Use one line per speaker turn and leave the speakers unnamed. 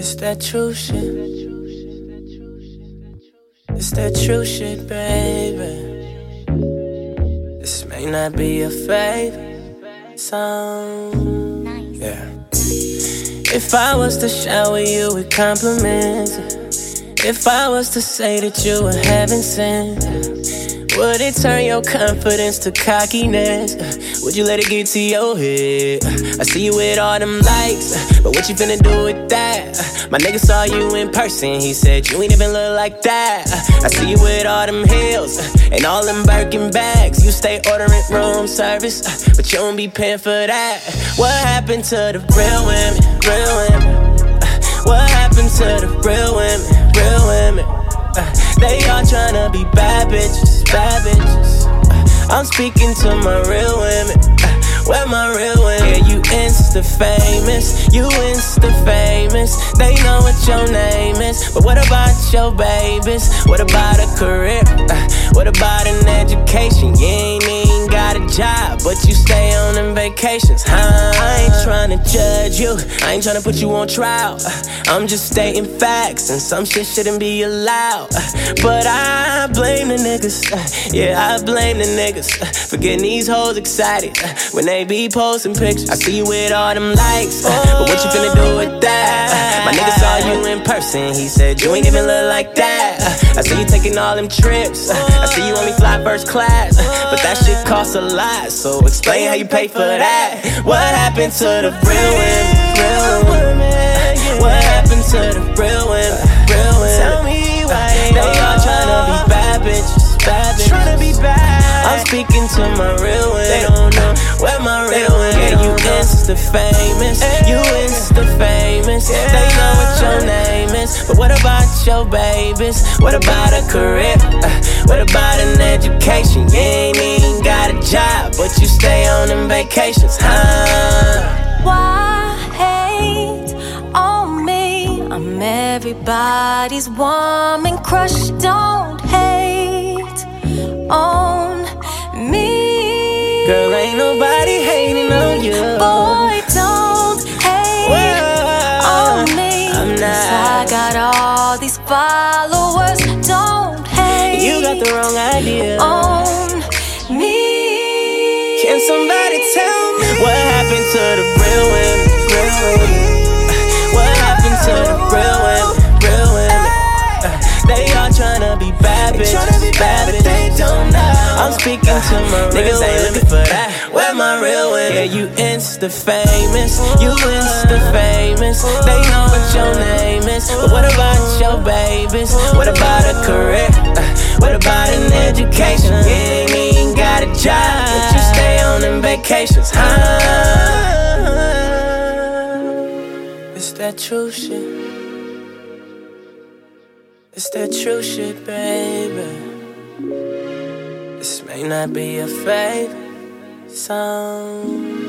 It's that true shit. It's that true shit, baby. This may not be your favorite song. Yeah. If I was to shower you with compliments, if I was to say that you were heaven sent, would it turn your confidence to cockiness? Would you let it get to your head? I see you with all them likes, but what you finna do with that? My nigga saw you in person, he said you ain't even look like that. I see you with all them heels and all them Birkin bags. You stay ordering room service, but you don't be paying for that. What happened to the real women, real women? What happened to the real women, real women? They all tryna be bad bitches, bad bitches. I'm speaking to my real women. Where my real women? Yeah, you Insta famous, you Insta famous. They know what your name is, but what about your babies? What about a career? What about an education? You ain't even got a job, but you stay on them vacations. I ain't tryna judge you, I ain't tryna put you on trial. I'm just stating facts, and some shit shouldn't be allowed. But I blame the niggas, yeah, I blame the niggas for getting these hoes excited when they be posting pictures. I see you with all them likes, but what you finna do with that? My nigga saw you in person, he said you ain't even look like that. I see you taking all them trips, I see you only fly first class, but that shit costs a lot, so explain how you pay for that. What happened to the real women, real women? What happened to the real women, real women? Tell me why they all tryna be bad bitches, bad bitches. Tryna be bad. I'm speaking to my real women. They don't know where my real women. Yeah, you Insta famous, you Insta famous. They know what your name is, but what about your babies? What about a career? What about an education? You ain't even got a job, but you stay on them vacations, huh?
Why hate on me? I'm everybody's woman crush. Don't hate on me.
Girl, ain't nobody hating on you.
Boy, don't hate on me. Cause I got all these followers. Don't hate.
You got the wrong idea
on me.
Can somebody tell me what happened to the real women, real women? What happened to the real women, real women? They all tryna be bad bitches, bad bitches. They don't know. I'm speaking to my real women. Niggas ain't looking for that. Where my real women? Yeah, you Insta famous, you Insta famous. They know what your name is, but what about your babies? What about a career? What about an education? You ain't even got a job, but you stay on them vacations, huh? It's that true shit. It's that true shit, baby. This may not be your favorite song.